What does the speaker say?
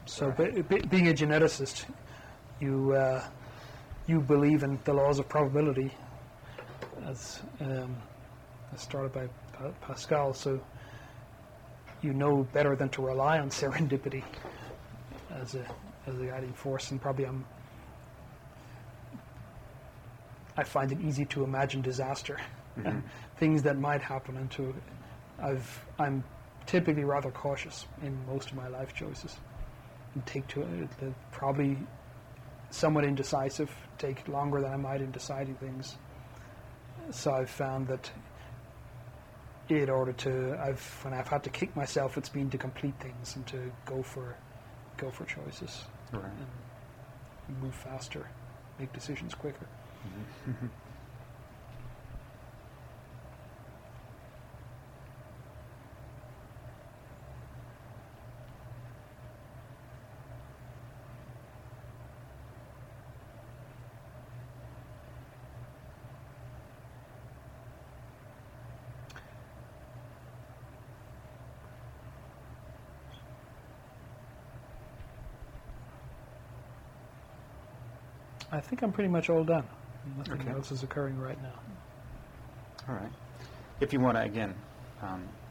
So being a geneticist, you believe in the laws of probability, as started by Pascal. So you know better than to rely on serendipity as a guiding force, and probably I find it easy to imagine disaster, and things that might happen. I'm typically rather cautious in most of my life choices, and probably somewhat indecisive, take longer than I might in deciding things. So I've found that when I've had to kick myself, it's been to complete things and to go for choices, right, and move faster, make decisions quicker. Mm-hmm. I think I'm pretty much all done. Nothing else is occurring right now. All right. If you want to, again,